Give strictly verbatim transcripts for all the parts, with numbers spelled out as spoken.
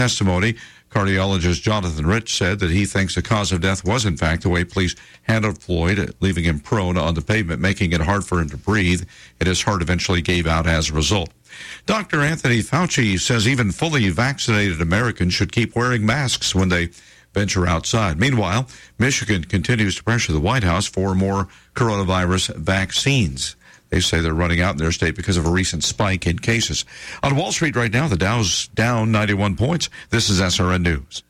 testimony, cardiologist Jonathan Rich said that he thinks the cause of death was, in fact, the way police handled Floyd, leaving him prone on the pavement, making it hard for him to breathe, and his heart eventually gave out as a result. Doctor Anthony Fauci says even fully vaccinated Americans should keep wearing masks when they venture outside. Meanwhile, Michigan continues to pressure the White House for more coronavirus vaccines. They say they're running out in their state because of a recent spike in cases. On Wall Street right now, the Dow's down ninety-one points. This is S R N News.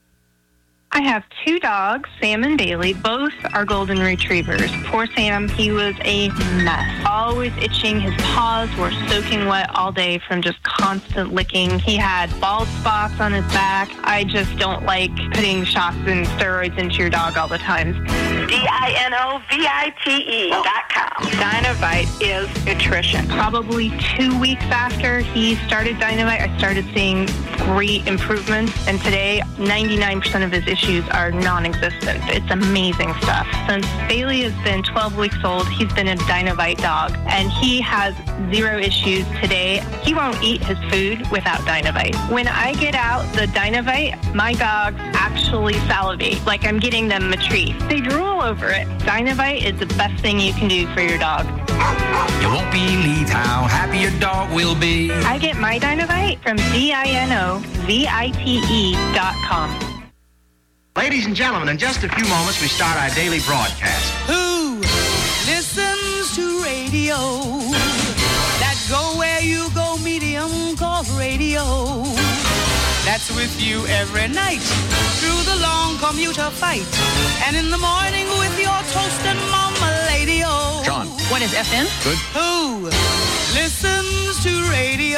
I have two dogs, Sam and Bailey. Both are golden retrievers. Poor Sam, he was a mess. Always itching. His paws were soaking wet all day from just constant licking. He had bald spots on his back. I just don't like putting shots and steroids into your dog all the time. D I N O V I T E dot com. Dynovite is nutrition. Probably two weeks after he started Dynovite, I started seeing great improvements. And today, ninety-nine percent of his issues are non-existent. It's amazing stuff. Since Bailey has been twelve weeks old, he's been a Dynovite dog, and he has zero issues today. He won't eat his food without Dynovite. When I get out the Dynovite, my dogs actually salivate, like I'm getting them a treat. They drool over it. Dynovite is the best thing you can do for your dog. You won't believe how happy your dog will be. I get my Dynovite from D I N O V I T E dot com. Ladies and gentlemen, in just a few moments, we start our daily broadcast. Who listens to radio? That go where you go medium called radio. That's with you every night through the long commuter fight. And in the morning with your toast and mama lady-o. John. What is F M? Good. Who listens to radio?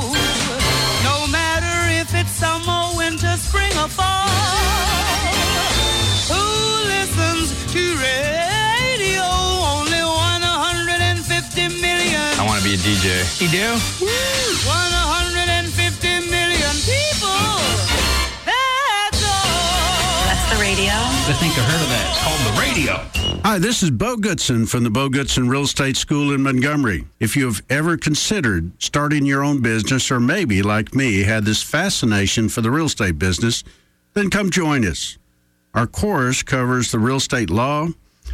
No matter if it's summer, winter, spring, or fall. Who listens to radio? Only one hundred fifty million. I want to be a D J. You do? one hundred fifty million people. That's all. That's the radio. I think I heard of that. It's called the radio. Hi, this is Bo Goodson from the Bo Goodson Real Estate School in Montgomery. If you have ever considered starting your own business, or maybe, like me, had this fascination for the real estate business, then come join us. Our course covers the real estate law,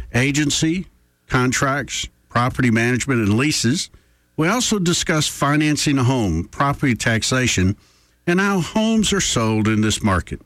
agency, contracts, property management, and leases. We also discuss financing a home, property taxation, and how homes are sold in this market.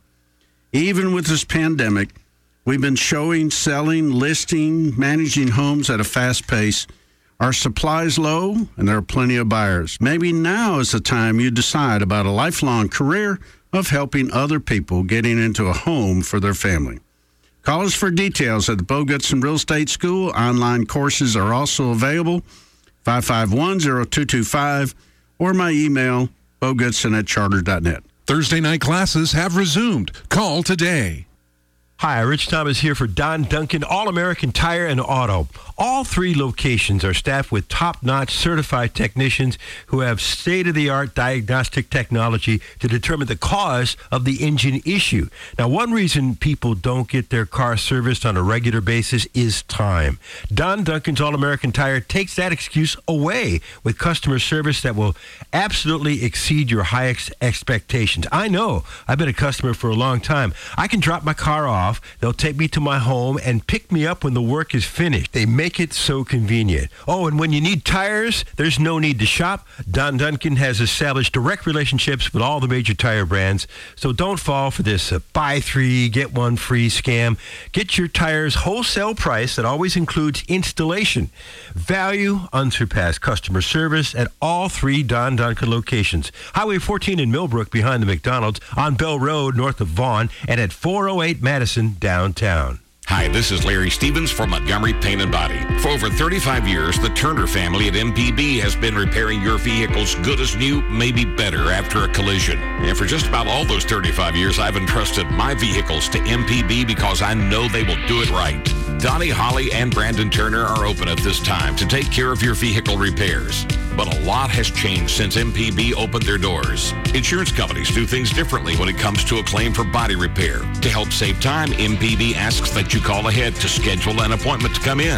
Even with this pandemic, we've been showing, selling, listing, managing homes at a fast pace. Our supply is low, and there are plenty of buyers. Maybe now is the time you decide about a lifelong career of helping other people getting into a home for their family. Call us for details at the Bo Goodson Real Estate School. Online courses are also available, five five one, zero two two five, or my email, bogoodson at charter dot net. Thursday night classes have resumed. Call today. Hi, Rich Thomas here for Don Duncan, All-American Tire and Auto. All three locations are staffed with top-notch certified technicians who have state-of-the-art diagnostic technology to determine the cause of the engine issue. Now, one reason people don't get their car serviced on a regular basis is time. Don Duncan's All-American Tire takes that excuse away with customer service that will absolutely exceed your highest expectations. I know. I've been a customer for a long time. I can drop my car off. They'll take me to my home and pick me up when the work is finished. They make it so convenient. Oh, and when you need tires, there's no need to shop. Don Duncan has established direct relationships with all the major tire brands, so don't fall for this uh, buy three, get one free scam. Get your tires wholesale price that always includes installation. Value, unsurpassed customer service at all three Don Duncan locations. Highway fourteen in Millbrook behind the McDonald's, on Bell Road north of Vaughan, and at four oh eight Madison downtown. Hi, this is Larry Stevens from Montgomery Paint and Body. For over thirty-five years, the Turner family at M P B has been repairing your vehicles good as new, maybe better after a collision. And for just about all those thirty-five years, I've entrusted my vehicles to M P B because I know they will do it right. Donnie, Holly, and Brandon Turner are open at this time to take care of your vehicle repairs. But a lot has changed since M P B opened their doors. Insurance companies do things differently when it comes to a claim for body repair. To help save time, M P B asks that you call ahead to schedule an appointment to come in.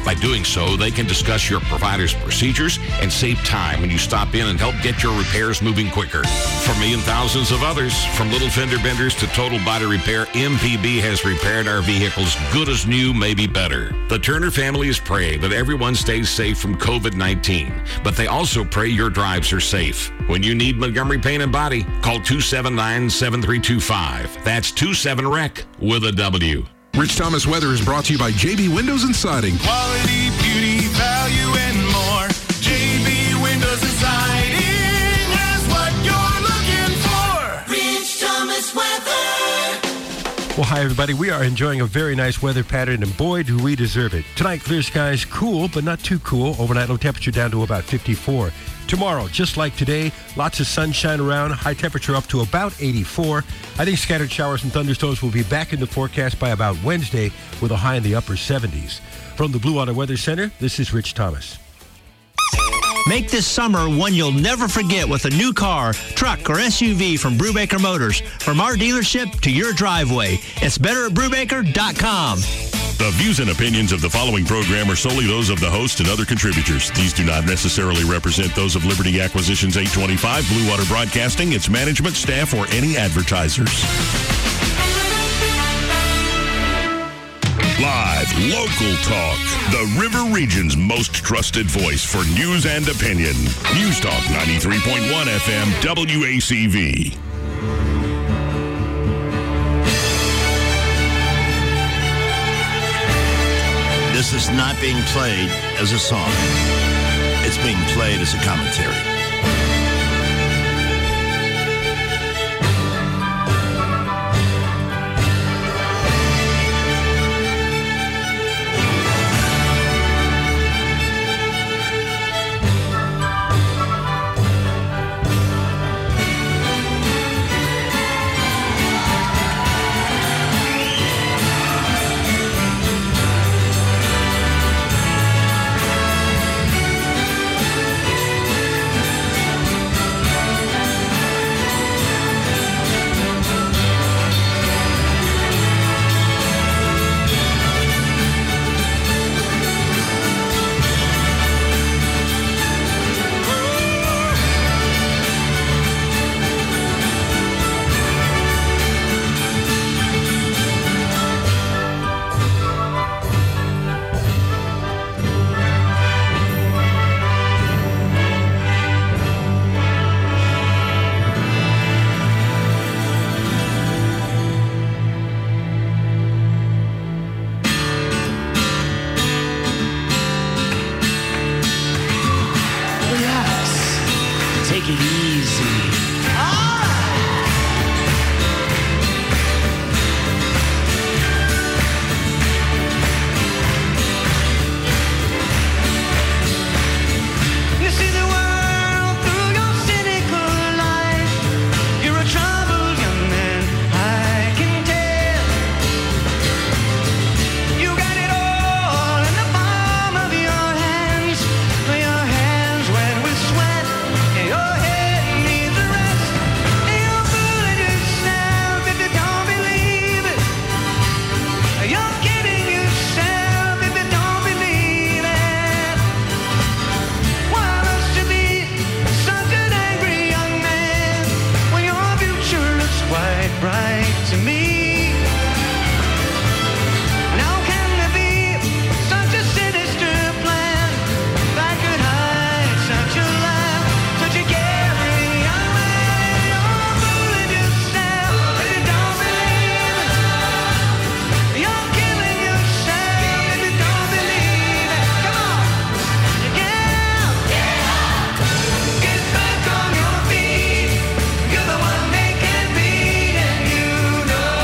By doing so, they can discuss your provider's procedures and save time when you stop in and help get your repairs moving quicker. For me and thousands of others, from little fender benders to total body repair, M P B has repaired our vehicles good as new, maybe better. The Turner family is praying that everyone stays safe from covid nineteen, but they also pray your drives are safe. When you need Montgomery Paint and Body, call two seven nine, seven three two five. That's two seven R E C with a W. Rich Thomas Weather is brought to you by J B Windows and Siding. Quality, beauty, value, and more. J B Windows and Siding has what you're looking for. Rich Thomas Weather. Well, hi, everybody. We are enjoying a very nice weather pattern, and boy, do we deserve it. Tonight, clear skies, cool, but not too cool. Overnight low temperature down to about fifty-four. Tomorrow, just like today, lots of sunshine around, high temperature up to about eighty-four. I think scattered showers and thunderstorms will be back in the forecast by about Wednesday with a high in the upper seventies. From the Blue Water Weather Center, this is Rich Thomas. Make this summer one you'll never forget with a new car, truck, or S U V from Brubaker Motors. From our dealership to your driveway. It's better at Brubaker dot com. The views and opinions of the following program are solely those of the host and other contributors. These do not necessarily represent those of Liberty Acquisitions eight twenty-five, Blue Water Broadcasting, its management, staff, or any advertisers. Live, local talk. The River Region's most trusted voice for news and opinion. News Talk ninety-three point one F M W A C V. This is not being played as a song. It's being played as a commentary. Get back on your feet. You're the one they can beat, and you know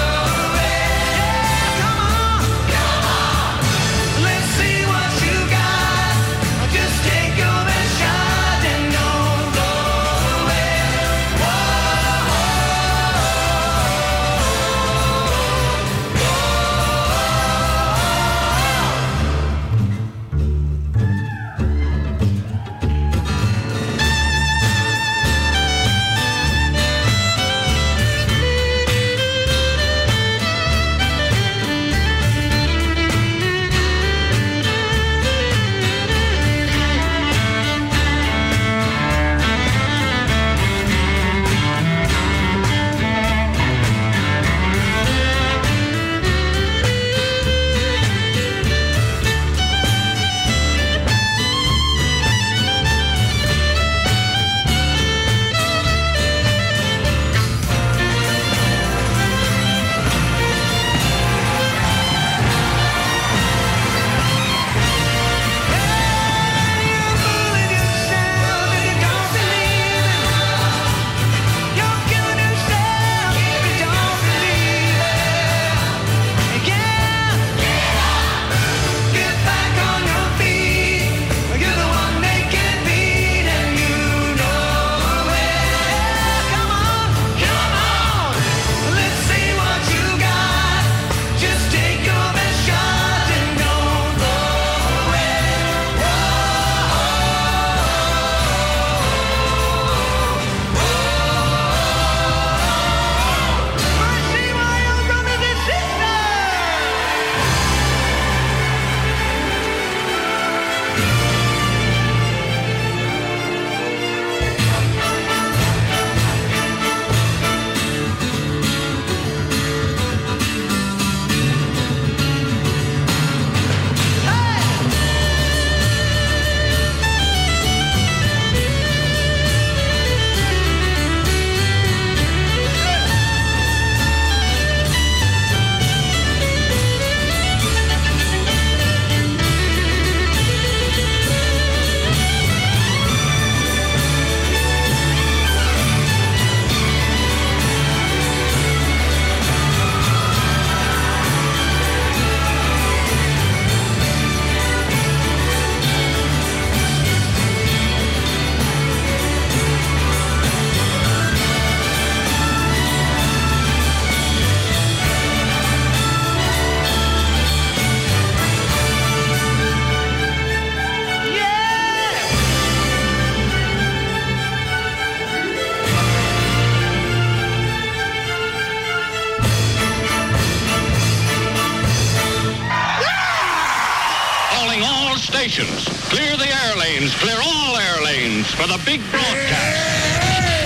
stations. Clear the air lanes. Clear all air lanes for the big broadcast.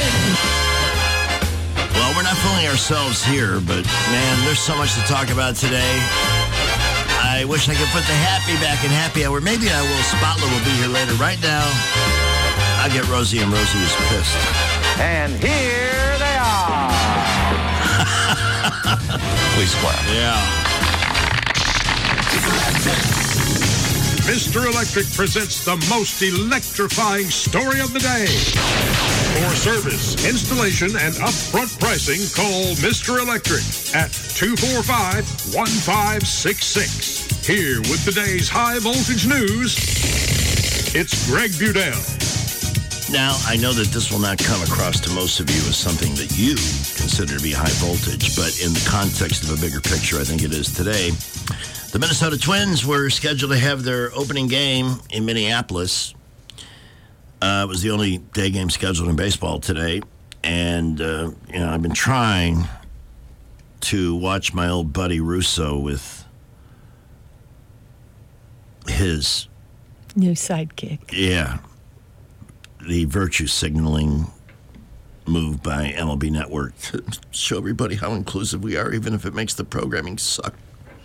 Well, we're not fooling ourselves here, but, man, there's so much to talk about today. I wish I could put the happy back in happy hour. Maybe I will. Spotler will be here later. Right now, I'll get Rosie, and Rosie is pissed. And here they are. Please clap. Yeah. Mister Electric presents the most electrifying story of the day. For service, installation, and upfront pricing, call Mister Electric at two four five, one five six six. Here with today's high voltage news, it's Greg Budell. Now, I know that this will not come across to most of you as something that you consider to be high voltage, but in the context of a bigger picture, I think it is today. The Minnesota Twins were scheduled to have their opening game in Minneapolis. Uh, it was the only day game scheduled in baseball today. And, uh, you know, I've been trying to watch my old buddy Russo with his... new sidekick. Yeah. The virtue signaling move by M L B Network to show everybody how inclusive we are, even if it makes the programming suck.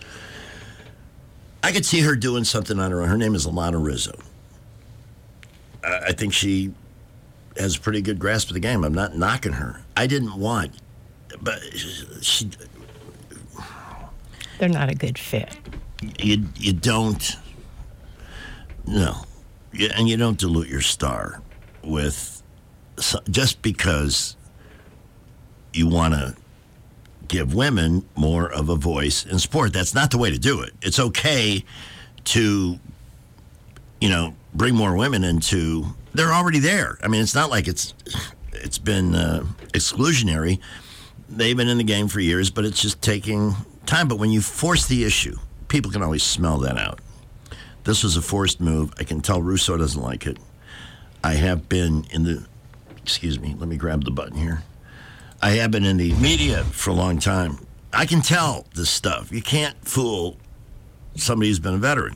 I could see her doing something on her own. Her name is Alana Rizzo. Uh, I think she has a pretty good grasp of the game. I'm not knocking her. I didn't want, but she... They're not a good fit. You, you don't... No. You, and you don't dilute your star with... Just because you want to give women more of a voice in sport. That's not the way to do it. It's okay to, you know, bring more women into... They're already there. I mean, it's not like it's it's been uh, exclusionary. They've been in the game for years, but it's just taking time. But when you force the issue, people can always smell that out. This was a forced move. I can tell Russo doesn't like it. I have been in the... Excuse me, let me grab the button here. I have been in the media for a long time. I can tell this stuff. You can't fool somebody who's been a veteran.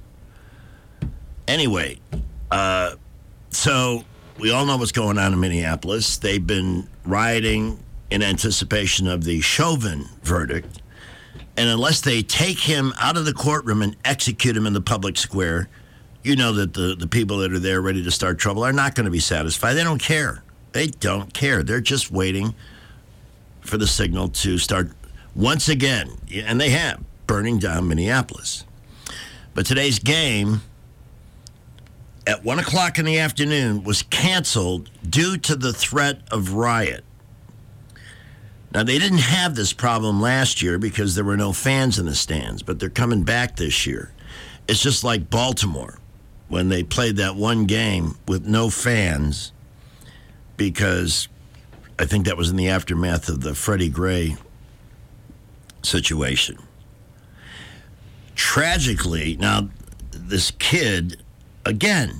Anyway, uh, so we all know what's going on in Minneapolis. They've been rioting in anticipation of the Chauvin verdict. And unless they take him out of the courtroom and execute him in the public square, you know that the, the people that are there ready to start trouble are not going to be satisfied. They don't care. They don't care. They're just waiting for the signal to start once again, and they have, burning down Minneapolis. But today's game at one o'clock in the afternoon was canceled due to the threat of riot. Now, they didn't have this problem last year because there were no fans in the stands, but they're coming back this year. It's just like Baltimore when they played that one game with no fans because I think that was in the aftermath of the Freddie Gray situation. Tragically, now, this kid, again,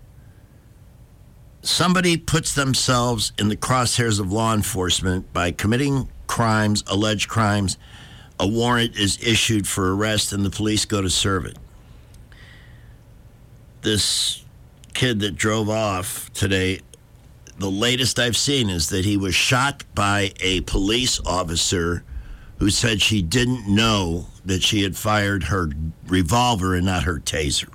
somebody puts themselves in the crosshairs of law enforcement by committing crimes, alleged crimes. A warrant is issued for arrest, and the police go to serve it. This kid that drove off today, the latest I've seen is that he was shot by a police officer who said she didn't know that she had fired her revolver and not her taser.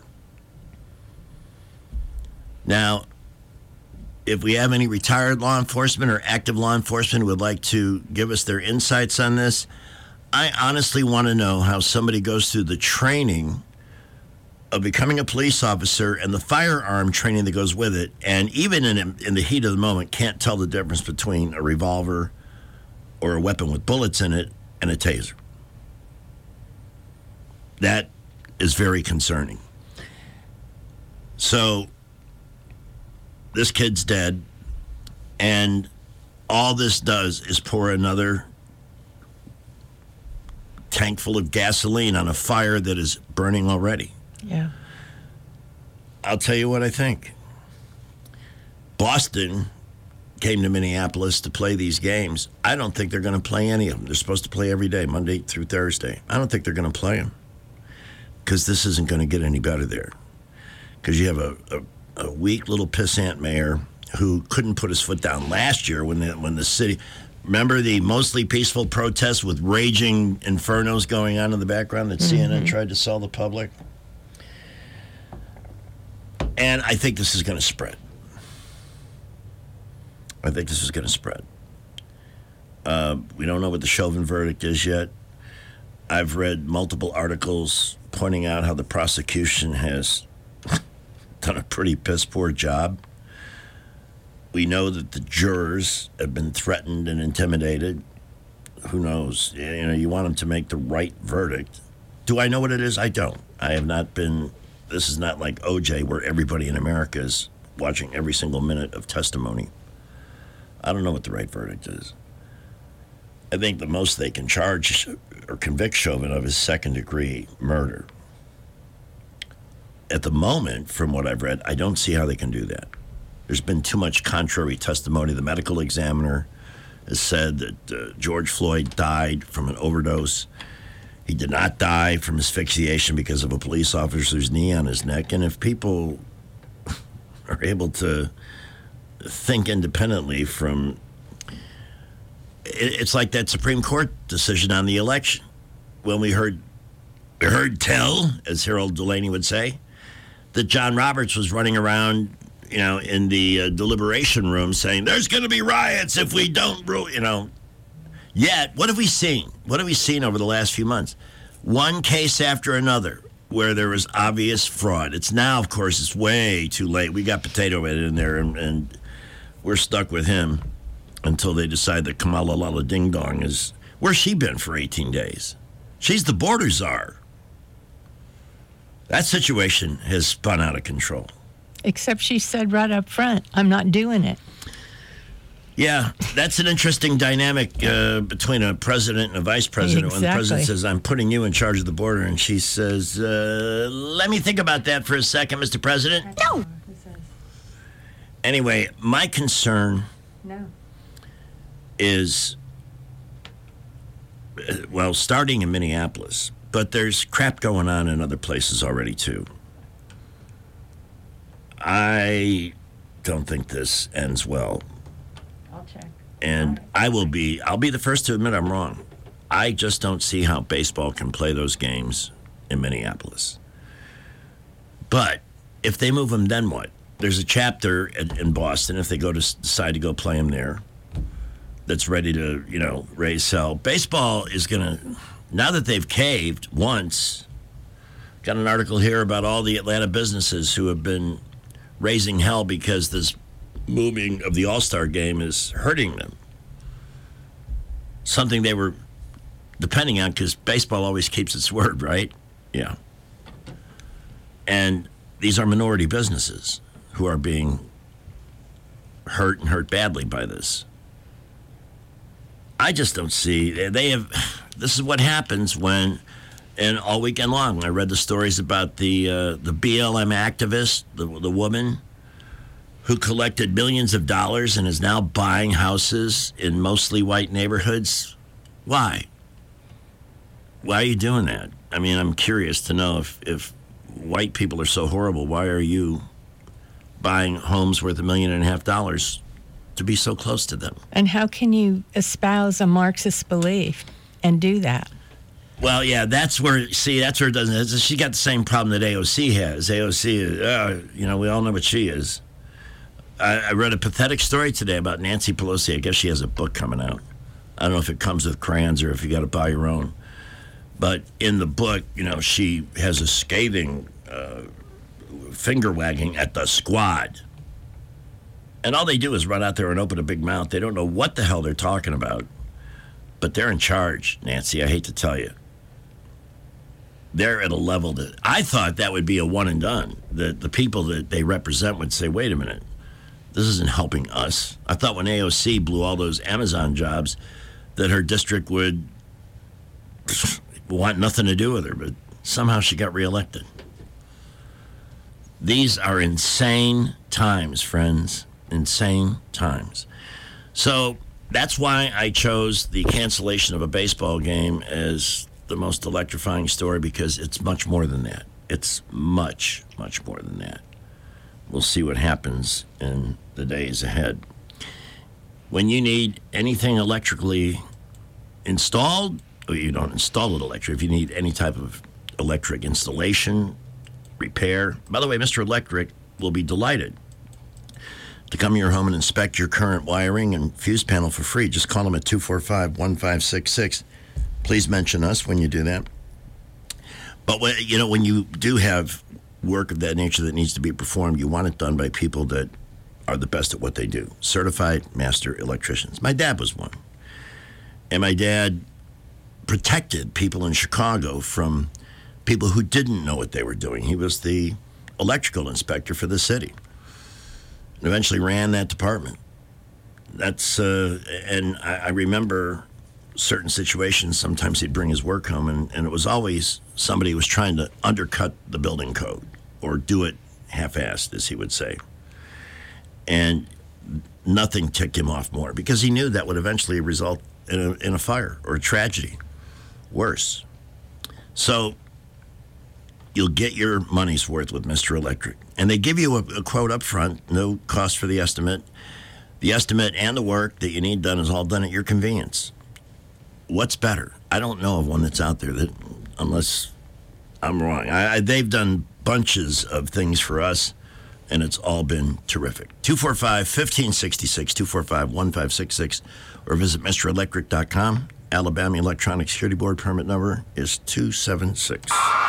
Now, if we have any retired law enforcement or active law enforcement who would like to give us their insights on this, I honestly want to know how somebody goes through the training of becoming a police officer and the firearm training that goes with it, and even in in the heat of the moment can't tell the difference between a revolver or a weapon with bullets in it and a taser. That is very concerning. So this kid's dead, and all this does is pour another tank full of gasoline on a fire that is burning already. Yeah. I'll tell you what I think. Boston came to Minneapolis to play these games. I don't think they're going to play any of them. They're supposed to play every day, Monday through Thursday. I don't think they're going to play them because this isn't going to get any better there. because you have a, a, a weak little pissant mayor who couldn't put his foot down last year when the, when the city. Remember the mostly peaceful protests with raging infernos going on in the background that mm-hmm. C N N tried to sell the public? And I think this is going to spread. I think this is going to spread. Uh, we don't know what the Chauvin verdict is yet. I've read multiple articles pointing out how the prosecution has done a pretty piss poor job. We know that the jurors have been threatened and intimidated. Who knows? You know, you want them to make the right verdict. Do I know what it is? I don't. I have not been. This is not like O J, where everybody in America is watching every single minute of testimony. I don't know what the right verdict is. I think the most they can charge or convict Chauvin of is second-degree murder. At the moment, from what I've read, I don't see how they can do that. There's been too much contrary testimony. The medical examiner has said that uh, George Floyd died from an overdose. He did not die from asphyxiation because of a police officer's knee on his neck. And if people are able to think independently from... It's like that Supreme Court decision on the election. When we heard, we heard tell, as Harold Delaney would say, that John Roberts was running around, you know, in the uh, deliberation room saying, there's going to be riots if we don't, rule, you know. Yet, what have we seen? What have we seen over the last few months? One case after another where there was obvious fraud. It's now, of course, it's way too late. We got Potato Head in there, and, and we're stuck with him until they decide that Kamala Lala Ding Dong is... Where's she been for eighteen days? She's the border czar. That situation has spun out of control. Except she said right up front, I'm not doing it. Yeah, that's an interesting dynamic uh, between a president and a vice president. Exactly. When the president says, I'm putting you in charge of the border, and she says, uh, let me think about that for a second, Mister President. No! Anyway, my concern... No. is, well, starting in Minneapolis, but there's crap going on in other places already, too. I don't think this ends well. I'll check. And I will be, I'll be the first to admit I'm wrong. I just don't see how baseball can play those games in Minneapolis. But if they move them, then what? There's a chapter in, in Boston, if they go to decide to go play them there, that's ready to, you know, raise hell. Baseball is going to, now that they've caved once, got an article here about all the Atlanta businesses who have been raising hell because this moving of the All-Star game is hurting them. Something they were depending on because baseball always keeps its word, right? Yeah. And these are minority businesses who are being hurt and hurt badly by this. I just don't see, they have, this is what happens when, and all weekend long, when I read the stories about the uh, the B L M activist, the, the woman who collected millions of dollars and is now buying houses in mostly white neighborhoods. Why? Why are you doing that? I mean, I'm curious to know if, if white people are so horrible, why are you buying homes worth a million and a half dollars to be so close to them? And how can you espouse a Marxist belief and do that? Well, yeah, that's where, see, that's where it doesn't, she got the same problem that A O C has. A O C is, uh, you know, we all know what she is. I, I read a pathetic story today about Nancy Pelosi. I guess she has a book coming out. I don't know if it comes with crayons or if you got to buy your own. But in the book, you know, she has a scathing uh, finger wagging at the squad. And all they do is run out there and open a big mouth. They don't know what the hell they're talking about. But they're in charge, Nancy, I hate to tell you. They're at a level that I thought that would be a one and done. That the people that they represent would say, wait a minute, this isn't helping us. I thought when A O C blew all those Amazon jobs that her district would want nothing to do with her, but somehow she got reelected. These are insane times, friends. Insane times. So that's why I chose the cancellation of a baseball game as the most electrifying story, because it's much more than that. It's much, much more than that. we'll see what happens in the days ahead. When you need anything electrically installed, or you don't install it electric, if you need any type of electric installation, repair. By the way, Mister Electric will be delighted to come to your home and inspect your current wiring and fuse panel for free. Just call them at two four five, one five six six. Please mention us when you do that. But, when, you know, when you do have work of that nature that needs to be performed, you want it done by people that are the best at what they do. Certified master electricians. My dad was one. And my dad protected people in Chicago from people who didn't know what they were doing. He was the electrical inspector for the city and eventually ran that department. That's, uh, and I, I remember certain situations, sometimes he'd bring his work home, and, and it was always somebody who was trying to undercut the building code or do it half-assed, as he would say. And nothing ticked him off more because he knew that would eventually result in a, in a fire or a tragedy. Worse. So you'll get your money's worth with Mister Electric. And they give you a, a quote up front, no cost for the estimate. The estimate and the work that you need done is all done at your convenience. What's better? I don't know of one that's out there that, unless I'm wrong. I, I, they've done bunches of things for us, and it's all been terrific. two four five, one five six six, two four five, one five six six, or visit Mister Electric dot com. Alabama Electronic Security Board permit number is two seven six.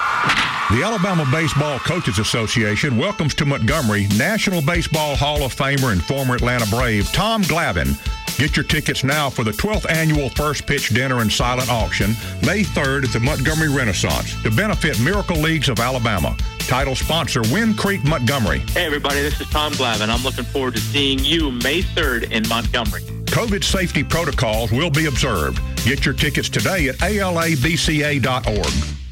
The Alabama Baseball Coaches Association welcomes to Montgomery National Baseball Hall of Famer and former Atlanta Brave Tom Glavine. Get your tickets now for the twelfth Annual First Pitch Dinner and Silent Auction, May third at the Montgomery Renaissance, to benefit Miracle Leagues of Alabama. Title sponsor, Wind Creek Montgomery. Hey, everybody, this is Tom Glavine. I'm looking forward to seeing you May third in Montgomery. COVID safety protocols will be observed. Get your tickets today at A L A B C A dot org.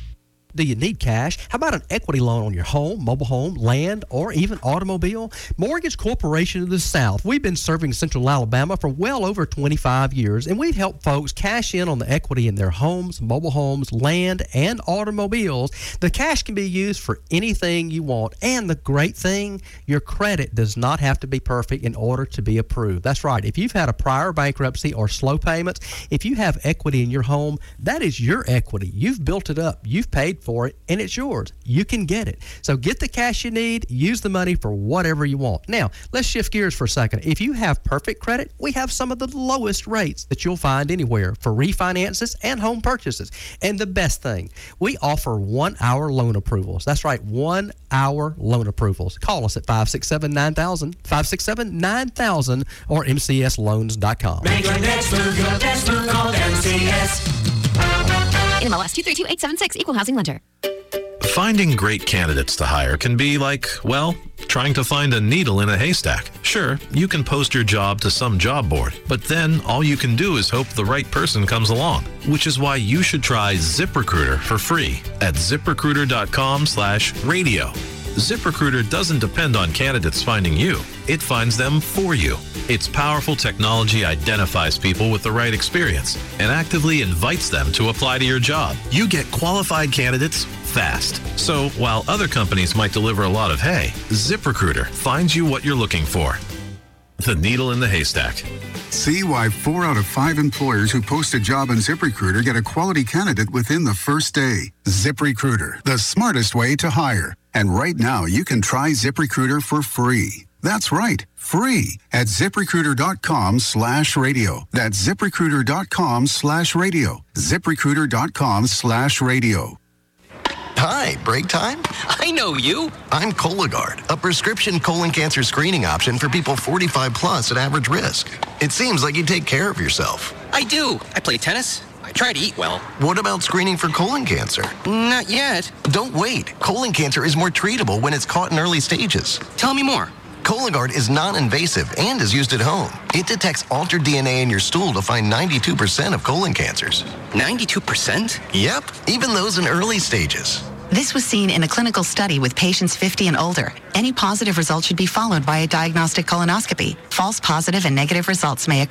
Do you need cash? How about an equity loan on your home, mobile home, land, or even automobile? Mortgage Corporation of the South. We've been serving Central Alabama for well over twenty-five years, and we've helped folks cash in on the equity in their homes, mobile homes, land, and automobiles. The cash can be used for anything you want, and the great thing, your credit does not have to be perfect in order to be approved. That's right. If you've had a prior bankruptcy or slow payments, if you have equity in your home, that is your equity. You've built it up. You've paid for it, and it's yours. You can get it. So get the cash you need, use the money for whatever you want. Now, let's shift gears for a second. If you have perfect credit, we have some of the lowest rates that you'll find anywhere for refinances and home purchases. And the best thing, we offer one-hour loan approvals. That's right, one-hour loan approvals. Call us at five six seven, nine thousand, five six seven, nine thousand, or M C S loans dot com. Make your next move your best move. Call M C S. N M L S two three two eight seven six, Equal Housing Lender. Finding great candidates to hire can be like, well, trying to find a needle in a haystack. Sure, you can post your job to some job board, but then all you can do is hope the right person comes along, which is why you should try ZipRecruiter for free at ZipRecruiter dot com slash radio. ZipRecruiter doesn't depend on candidates finding you. It finds them for you. Its powerful technology identifies people with the right experience and actively invites them to apply to your job. You get qualified candidates fast. So while other companies might deliver a lot of hay, ZipRecruiter finds you what you're looking for. The needle in the haystack. See why four out of five employers who post a job on ZipRecruiter get a quality candidate within the first day. ZipRecruiter, the smartest way to hire. And right now, you can try ZipRecruiter for free. That's right, free at ZipRecruiter dot com slash radio. That's ZipRecruiter dot com slash radio. ZipRecruiter dot com slash radio. Hi, break time? I know you. I'm Cologuard, a prescription colon cancer screening option for people forty-five plus at average risk. It seems like you take care of yourself. I do. I play tennis. I try to eat well. What about screening for colon cancer? Not yet. Don't wait. Colon cancer is more treatable when it's caught in early stages. Tell me more. Cologuard is non-invasive and is used at home. It detects altered D N A in your stool to find ninety-two percent of colon cancers. ninety-two percent? Yep, even those in early stages. This was seen in a clinical study with patients fifty and older. Any positive result should be followed by a diagnostic colonoscopy. False positive and negative results may occur.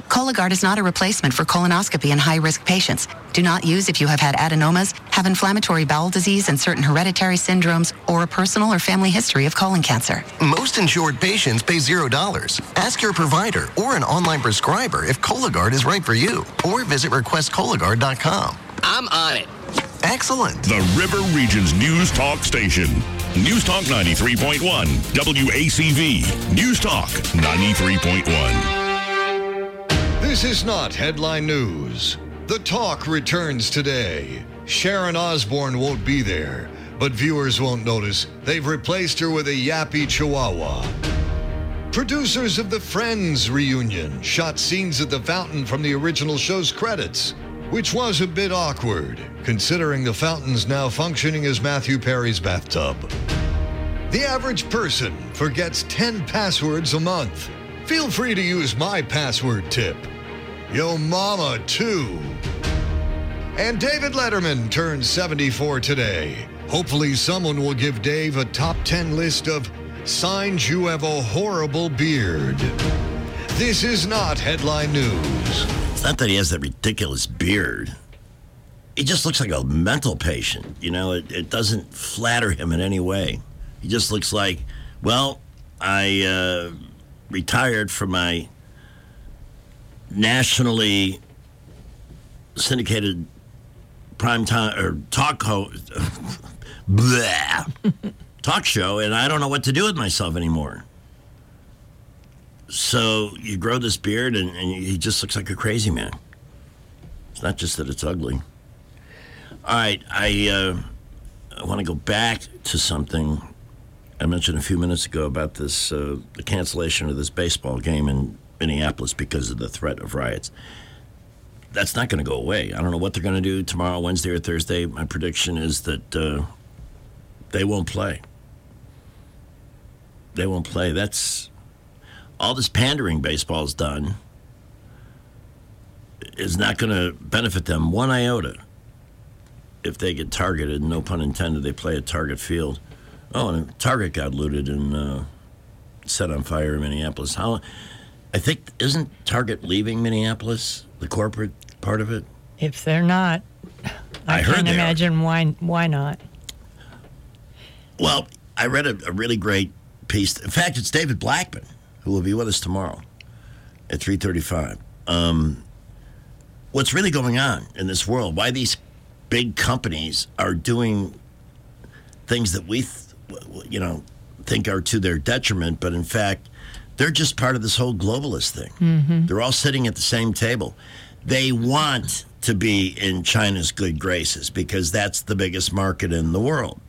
Cologuard is not a replacement for colonoscopy in high-risk patients. Do not use if you have had adenomas, have inflammatory bowel disease and certain hereditary syndromes, or a personal or family history of colon cancer. Most insured patients pay zero dollars. Ask your provider or an online prescriber if Cologuard is right for you, or visit request cologuard dot com. I'm on it. Excellent. The River Region's News Talk Station. News Talk ninety-three point one, W A C V. News Talk ninety-three point one. This is not headline news. The Talk returns today. Sharon Osbourne won't be there, but viewers won't notice they've replaced her with a yappy chihuahua. Producers of the Friends reunion shot scenes at the fountain from the original show's credits, which was a bit awkward, considering the fountain's now functioning as Matthew Perry's bathtub. The average person forgets ten passwords a month. Feel free to use my password tip. Yo mama, too. And David Letterman turns seventy-four today. Hopefully someone will give Dave a top ten list of signs you have a horrible beard. This is not headline news. It's not that he has that ridiculous beard. He just looks like a mental patient. You know, it, it doesn't flatter him in any way. He just looks like, well, I uh, retired from my nationally syndicated prime time or talk host, talk show, and I don't know what to do with myself anymore. So you grow this beard, and, and he just looks like a crazy man. It's not just that it's ugly. All right, I, uh, I want to go back to something I mentioned a few minutes ago about this uh, the cancellation of this baseball game in Minneapolis because of the threat of riots. That's not going to go away. I don't know what they're going to do tomorrow, Wednesday, or Thursday. My prediction is that uh, they won't play. They won't play. That's all this pandering baseball's done is not going to benefit them one iota if they get targeted. No pun intended. They play at Target Field. Oh, and Target got looted and uh, set on fire in Minneapolis. How? I think, isn't Target leaving Minneapolis, the corporate part of it? If they're not, I, I heard can't they imagine why why not. Well, I read a, a really great piece. In fact, it's David Blackman, who will be with us tomorrow at three thirty-five. Um, what's really going on in this world? Why these big companies are doing things that we, th- you know, think are to their detriment, but in fact, they're just part of this whole globalist thing. Mm-hmm. They're all sitting at the same table. They want to be in China's good graces because that's the biggest market in the world.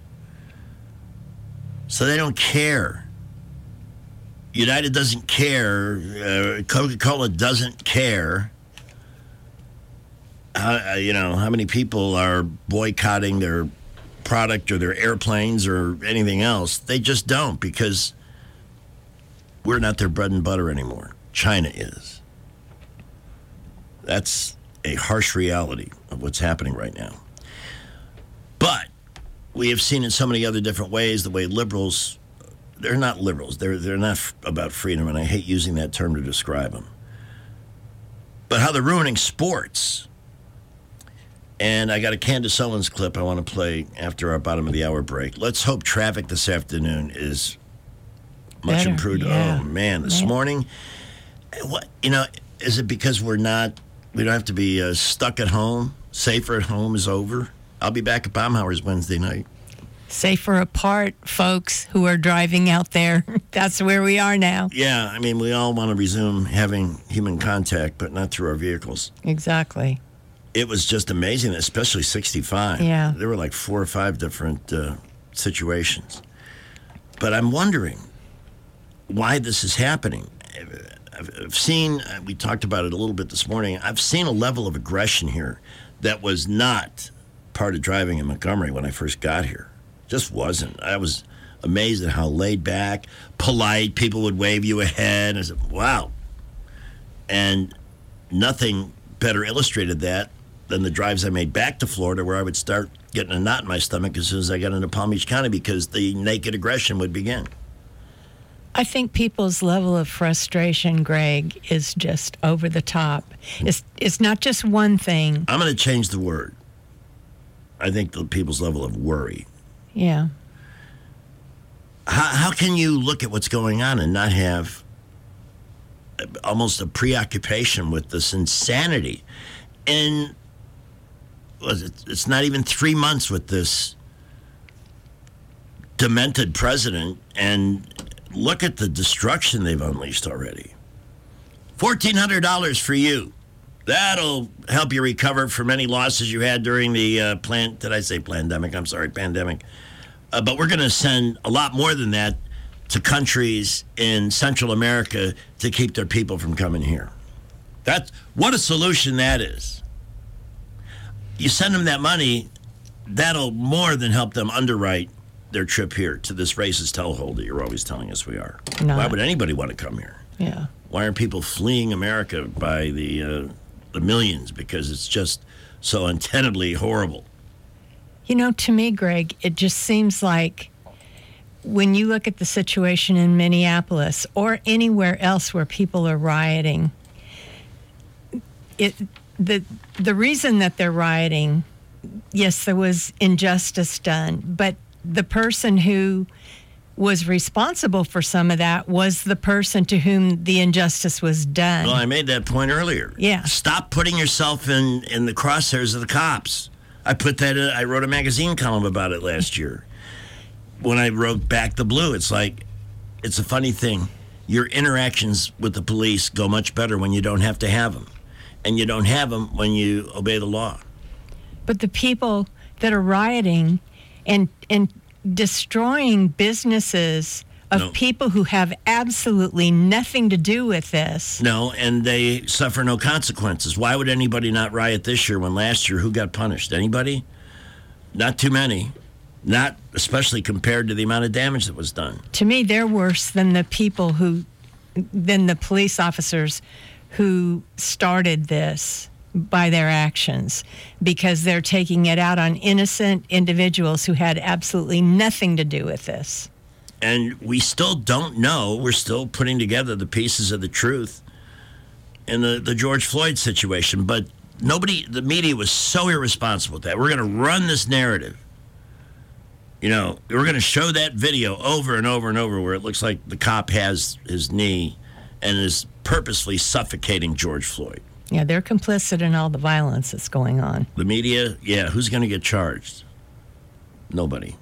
So they don't care. United doesn't care. Uh, Coca-Cola doesn't care. How, uh, you know, how many people are boycotting their product or their airplanes or anything else? They just don't, because we're not their bread and butter anymore. China is. That's a harsh reality of what's happening right now. But we have seen in so many other different ways the way liberals, they're not liberals. They're, they're not f- about freedom, and I hate using that term to describe them. But how they're ruining sports. And I got a Candace Owens clip I want to play after our bottom of the hour break. Let's hope traffic this afternoon is much Better, improved. yeah. Oh, man, this Yeah. morning, what, you know, is it because we're not, we don't have to be uh, stuck at home? Safer at home is over. I'll be back at Baumhauer's Wednesday night. Safer apart, folks who are driving out there. That's where we are now. Yeah, I mean, we all want to resume having human contact, but not through our vehicles. Exactly. It was just amazing, especially sixty-five. Yeah. There were like four or five different uh, situations. But I'm wondering why this is happening. I've seen, we talked about it a little bit this morning, I've seen a level of aggression here that was not part of driving in Montgomery when I first got here. Just wasn't. I was amazed at how laid back, polite, people would wave you ahead. I said, wow. And nothing better illustrated that than the drives I made back to Florida, where I would start getting a knot in my stomach as soon as I got into Palm Beach County, because the naked aggression would begin. I think people's level of frustration, Greg, is just over the top. It's it's not just one thing. I'm going to change the word. I think the people's level of worry. Yeah. How, how can you look at what's going on and not have almost a preoccupation with this insanity? And was it, it's not even three months with this demented president, and look at the destruction they've unleashed already. fourteen hundred dollars for you. That'll help you recover from any losses you had during the uh, plan. Did I say pandemic? I'm sorry, pandemic. Uh, but we're going to send a lot more than that to countries in Central America to keep their people from coming here. That's what a solution that is. You send them that money, that'll more than help them underwrite their trip here to this racist hellhole that you're always telling us we are. Not. Why would anybody want to come here? Yeah. Why are people fleeing America by the uh, the millions? Because it's just so untenably horrible. You know, to me, Greg, it just seems like when you look at the situation in Minneapolis or anywhere else where people are rioting, it the the reason that they're rioting, yes, there was injustice done, but the person who was responsible for some of that was the person to whom the injustice was done. Well, I made that point earlier. Yeah. Stop putting yourself in, in the crosshairs of the cops. I put that in, I wrote a magazine column about it last year. When I wrote Back the Blue, it's like, it's a funny thing. Your interactions with the police go much better when you don't have to have them. And you don't have them when you obey the law. But the people that are rioting and and destroying businesses of No. people who have absolutely nothing to do with this. No, and they suffer no consequences. Why would anybody not riot this year when last year who got punished? Anybody? Not too many. Not especially compared to the amount of damage that was done. To me, they're worse than the people who, than the police officers who started this by their actions, because they're taking it out on innocent individuals who had absolutely nothing to do with this. And we still don't know. We're still putting together the pieces of the truth in the, the George Floyd situation. But nobody, the media was so irresponsible with that. We're going to run this narrative. You know, we're going to show that video over and over and over where it looks like the cop has his knee and is purposely suffocating George Floyd. Yeah, they're complicit in all the violence that's going on. The media, yeah, who's going to get charged? Nobody.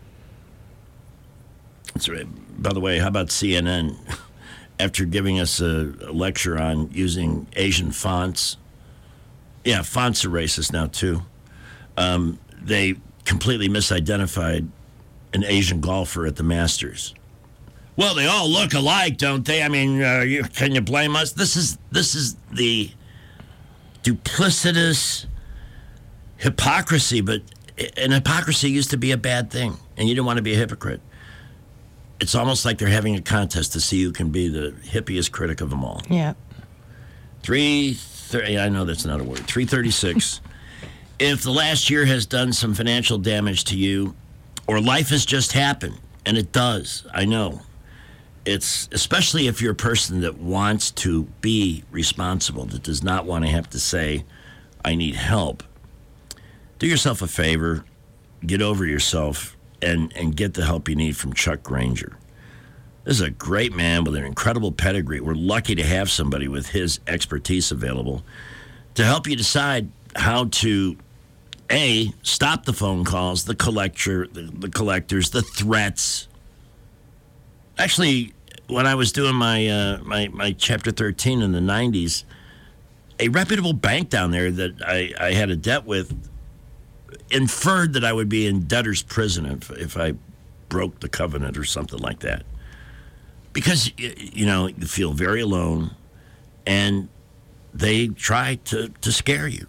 That's right. By the way, how about C N N? After giving us a, a lecture on using Asian fonts, yeah, fonts are racist now too. Um, they completely misidentified an Asian golfer at the Masters. Well, they all look alike, don't they? I mean, uh, you, can you blame us? This is this is the duplicitous hypocrisy, but and hypocrisy used to be a bad thing, and you didn't want to be a hypocrite. It's almost like they're having a contest to see who can be the hippiest critic of them all. Yeah. Three thirty. I know that's not a word. Three thirty-six. If the last year has done some financial damage to you, or life has just happened, and it does, I know. It's especially if you're a person that wants to be responsible, that does not want to have to say, I need help. Do yourself a favor, get over yourself, and, and get the help you need from Chuck Granger. This is a great man with an incredible pedigree. We're lucky to have somebody with his expertise available to help you decide how to, A, stop the phone calls, the collector, the, the collectors, the threats. Actually, when I was doing my, uh, my my Chapter thirteen in the nineties, a reputable bank down there that I, I had a debt with inferred that I would be in debtor's prison if, if I broke the covenant or something like that. Because, you know, you feel very alone, and they try to, to scare you.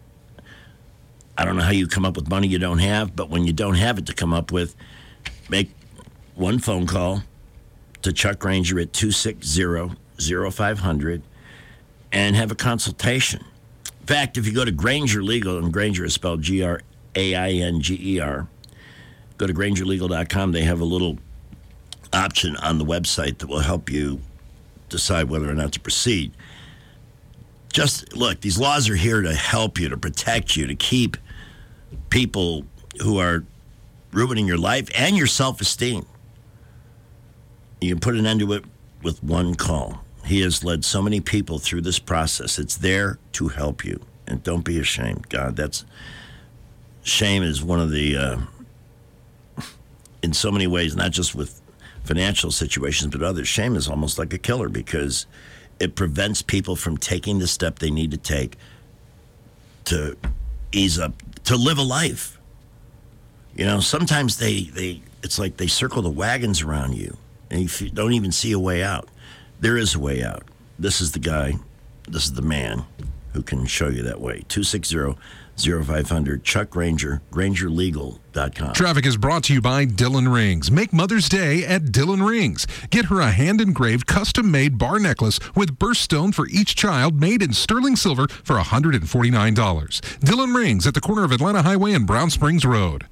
I don't know how you come up with money you don't have, but when you don't have it to come up with, make one phone call to Chuck Granger at two six zero, zero five hundred and have a consultation. In fact, if you go to Granger Legal, and Granger is spelled G R A I N G E R, go to granger legal dot com. They have a little option on the website that will help you decide whether or not to proceed. Just look, these laws are here to help you, to protect you, to keep people who are ruining your life and your self-esteem. You can put an end to it with one call. He has led so many people through this process. It's there to help you. And don't be ashamed. God, that's... Shame is one of the... Uh, in so many ways, not just with financial situations, but others. Shame is almost like a killer because it prevents people from taking the step they need to take to ease up, to live a life. You know, sometimes they, they it's like they circle the wagons around you and you don't even see a way out. There is a way out. This is the guy, this is the man who can show you that way. two six zero, zero five zero zero, Chuck Granger, Granger Legal dot com. Traffic is brought to you by Dillon Rings. Make Mother's Day at Dillon Rings. Get her a hand-engraved, custom-made bar necklace with birthstone for each child made in sterling silver for one hundred forty-nine dollars. Dillon Rings at the corner of Atlanta Highway and Brown Springs Road.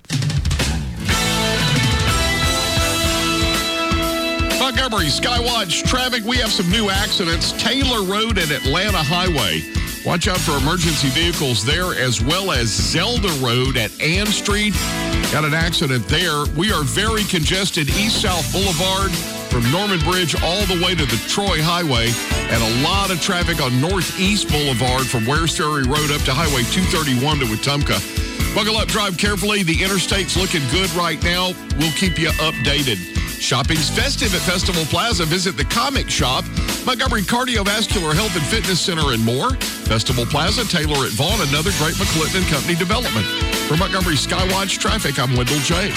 Montgomery Skywatch traffic. We have some new accidents. Taylor Road and Atlanta Highway. Watch out for emergency vehicles there, as well as Zelda Road at Ann Street. Got an accident there. We are very congested east-south Boulevard from Norman Bridge all the way to the Troy Highway, and a lot of traffic on Northeast Boulevard from Wares Ferry Road up to Highway two thirty-one to Wetumpka. Buckle up, drive carefully. The interstate's looking good right now. We'll keep you updated. Shopping's festive at Festival Plaza. Visit the Comic Shop, Montgomery Cardiovascular Health and Fitness Center, and more. Festival Plaza, Taylor at Vaughn, another great McClinton and Company development. For Montgomery Skywatch Traffic, I'm Wendell J.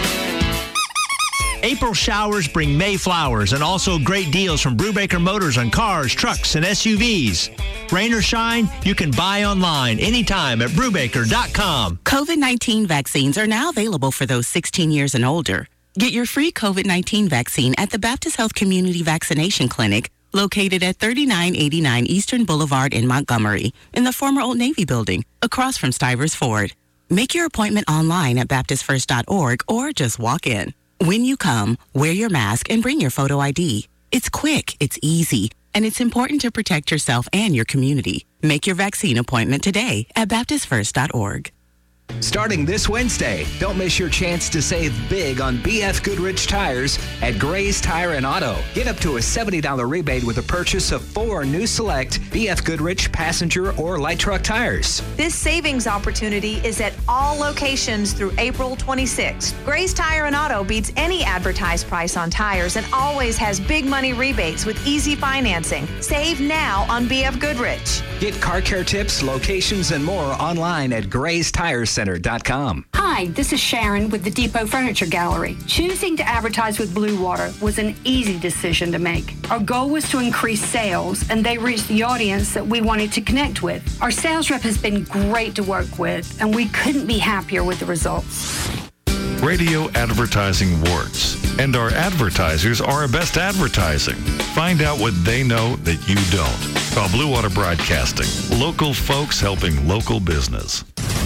April showers bring May flowers and also great deals from Brubaker Motors on cars, trucks, and S U Vs. Rain or shine, you can buy online anytime at Brubaker dot com. COVID nineteen vaccines are now available for those sixteen years and older. Get your free COVID nineteen vaccine at the Baptist Health Community Vaccination Clinic, located at thirty-nine eighty-nine Eastern Boulevard in Montgomery, in the former Old Navy building, across from Stivers Ford. Make your appointment online at baptist first dot org or just walk in. When you come, wear your mask and bring your photo I D. It's quick, it's easy, and it's important to protect yourself and your community. Make your vaccine appointment today at baptist first dot org. Starting this Wednesday, don't miss your chance to save big on B F Goodrich tires at Gray's Tire and Auto. Get up to a seventy dollars rebate with a purchase of four new select B F Goodrich passenger or light truck tires. This savings opportunity is at all locations through April twenty-sixth. Gray's Tire and Auto beats any advertised price on tires and always has big money rebates with easy financing. Save now on B F Goodrich. Get car care tips, locations, and more online at Gray's Tire Center dot com. Hi, this is Sharon with the Depot Furniture Gallery. Choosing to advertise with Blue Water was an easy decision to make. Our goal was to increase sales, and they reached the audience that we wanted to connect with. Our sales rep has been great to work with, and we couldn't be happier with the results. Radio advertising works, and our advertisers are our best advertising. Find out what they know that you don't. Call Blue Water Broadcasting. Local folks helping local business.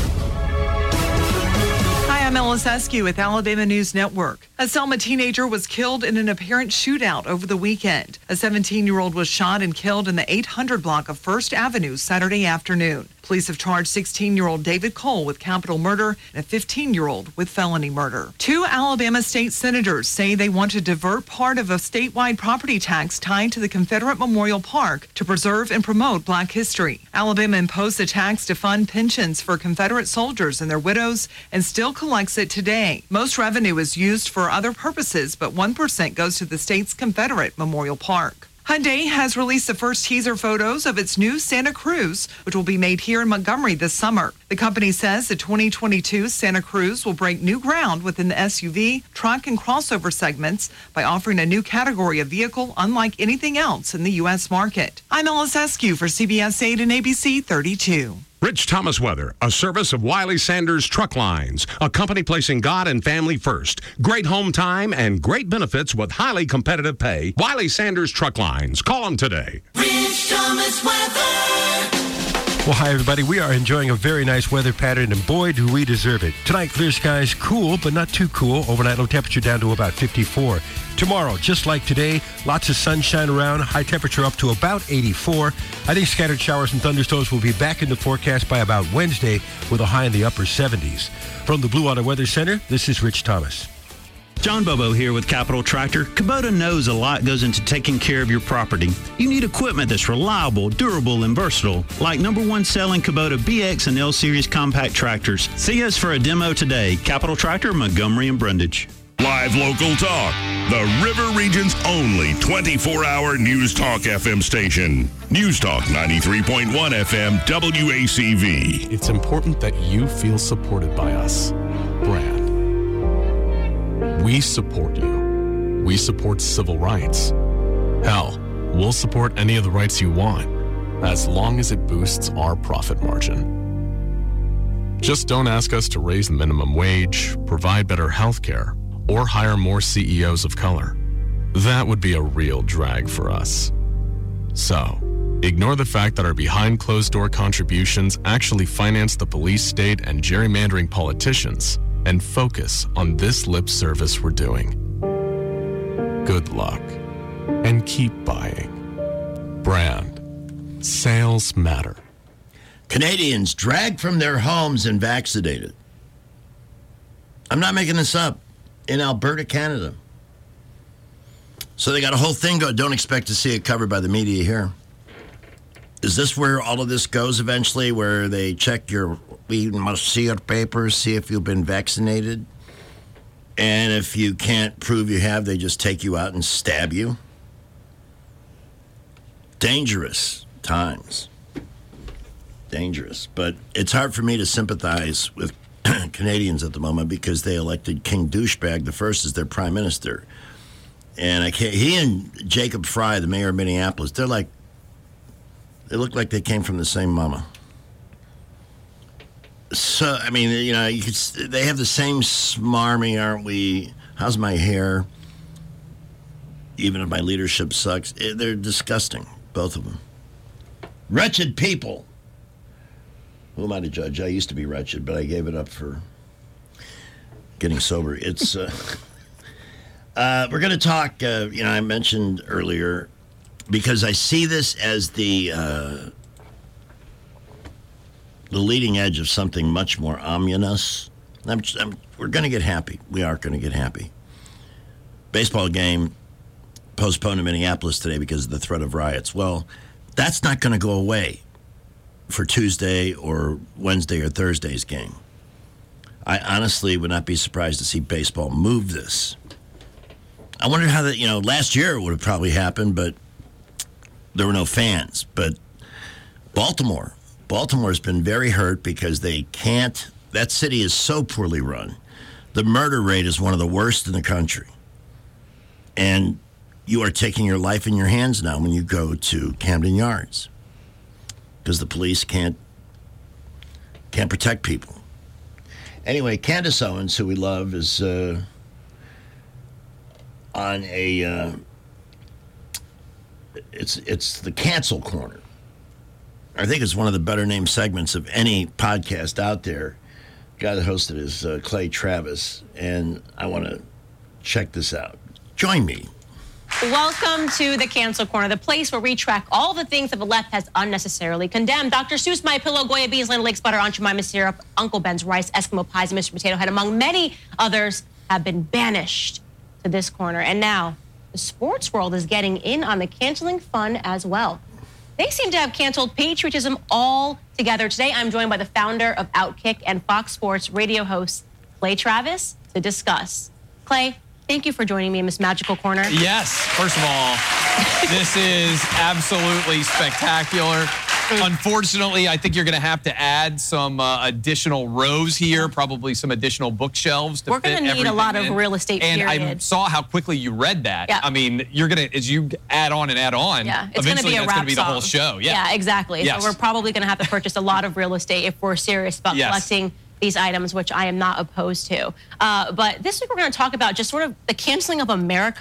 Hi, I'm Ellis Eskew with Alabama News Network. A Selma teenager was killed in an apparent shootout over the weekend. A seventeen-year-old was shot and killed in the eight hundred block of First Avenue Saturday afternoon. Police have charged sixteen-year-old David Cole with capital murder and a fifteen-year-old with felony murder. Two Alabama state senators say they want to divert part of a statewide property tax tied to the Confederate Memorial Park to preserve and promote Black history. Alabama imposed a tax to fund pensions for Confederate soldiers and their widows and still collects it today. Most revenue is used for other purposes, but one percent goes to the state's Confederate Memorial Park. Hyundai has released the first teaser photos of its new Santa Cruz, which will be made here in Montgomery this summer. The company says the twenty twenty-two Santa Cruz will break new ground within the S U V, truck, and crossover segments by offering a new category of vehicle unlike anything else in the U S market. I'm Ellis Eskew for C B S eight and A B C thirty-two. Rich Thomas Weather, a service of Wiley Sanders Truck Lines, a company placing God and family first. Great home time and great benefits with highly competitive pay. Wiley Sanders Truck Lines. Call them today. Rich Thomas Weather. Well, hi, everybody. We are enjoying a very nice weather pattern, and boy, do we deserve it. Tonight, clear skies, cool, but not too cool. Overnight low temperature down to about fifty-four. Tomorrow, just like today, lots of sunshine around, high temperature up to about eighty-four. I think scattered showers and thunderstorms will be back in the forecast by about Wednesday with a high in the upper seventies. From the Blue Water Weather Center, this is Rich Thomas. John Bobo here with Capital Tractor. Kubota knows a lot goes into taking care of your property. You need equipment that's reliable, durable, and versatile, like number one selling Kubota B X and L Series compact tractors. See us for a demo today. Capital Tractor, Montgomery and Brundage. Live local talk. The River Region's only twenty-four hour News Talk F M station. News Talk ninety-three point one F M W A C V. It's important that you feel supported by us. Brand. We support you. We support civil rights. Hell, we'll support any of the rights you want, as long as it boosts our profit margin. Just don't ask us to raise the minimum wage, provide better health care, or hire more C E Os of color. That would be a real drag for us. So, ignore the fact that our behind closed-door contributions actually finance the police state and gerrymandering politicians, and focus on this lip service we're doing. Good luck, and keep buying. Brand. Sales matter. Canadians dragged from their homes and vaccinated. I'm not making this up. In Alberta, Canada. So they got a whole thing going. Don't expect to see it covered by the media here. Is this where all of this goes eventually, where they check your, we must see your papers, see if you've been vaccinated? And if you can't prove you have, they just take you out and stab you? Dangerous times. Dangerous. But it's hard for me to sympathize with Canadians at the moment because they elected King Douchebag the First as their prime minister. And I can't, he and Jacob Fry, the mayor of Minneapolis, they're like, they look like they came from the same mama. So, I mean, you know, you could, they have the same smarmy, aren't we? How's my hair? Even if my leadership sucks. They're disgusting, both of them. Wretched people. Who am I to judge? I used to be wretched, but I gave it up for getting sober. It's, uh, uh, we're going to talk, uh, you know, I mentioned earlier, because I see this as the uh, the leading edge of something much more ominous. I'm, I'm, we're going to get happy. We are going to get happy. Baseball game postponed in Minneapolis today because of the threat of riots. Well, that's not going to go away for Tuesday or Wednesday or Thursday's game. I honestly would not be surprised to see baseball move this. I wonder how that, you know, last year it would have probably happened, but there were no fans. But Baltimore, Baltimore's been very hurt because they can't, that city is so poorly run. The murder rate is one of the worst in the country. And you are taking your life in your hands now when you go to Camden Yards because the police can't can't protect people. Anyway, Candace Owens, who we love, is uh, on a uh, it's it's the Cancel Corner. I think it's one of the better named segments of any podcast out there. The guy that hosted is uh, Clay Travis, and I want to check this out. Join me. Welcome to the Cancel Corner, the place where we track all the things that the left has unnecessarily condemned. Doctor Seuss, My Pillow, Goya Beans, Land Lakes Butter, Aunt Jemima Syrup, Uncle Ben's Rice, Eskimo Pies, and Mister Potato Head, among many others, have been banished to this corner. And now the sports world is getting in on the canceling fun as well. They seem to have canceled patriotism all together. Today, I'm joined by the founder of Outkick and Fox Sports radio host, Clay Travis, to discuss. Clay, thank you for joining me in this magical corner. Yes, first of all, this is absolutely spectacular. Unfortunately, I think you're going to have to add some uh, additional rows here, probably some additional bookshelves. To We're going to need a lot of real estate, and period. I saw how quickly you read that. Yeah. I mean, you're going to, as you add on and add on, yeah, it's going to be a that's rap going to be the song. whole show. Yeah, yeah exactly. Yes. So we're probably going to have to purchase a lot of real estate if we're serious about yes. collecting these items, which I am not opposed to. Uh, but this week we're going to talk about just sort of the canceling of America